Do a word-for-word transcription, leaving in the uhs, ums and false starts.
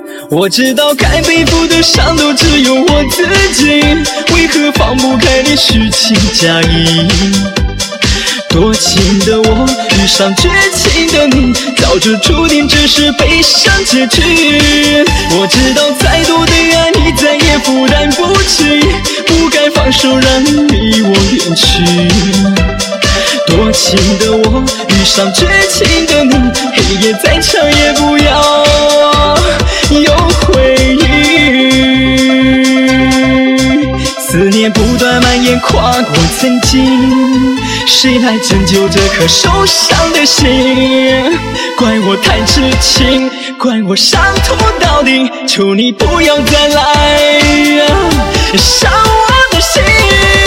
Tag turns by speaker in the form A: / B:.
A: 我知道该背负的伤都只有我自己，为何放不开你虚情假意？多情的我遇上绝情的你，早就注定只是悲伤结局。我知道再多的爱你再也负担不起，不该放手让你我远去。多情的我遇上绝情的你，黑夜再长也不要有回忆。思念不断蔓延跨过曾经，谁来拯救这颗受伤的心？怪我太痴情，怪我伤透到底，求你不要再来伤我的心。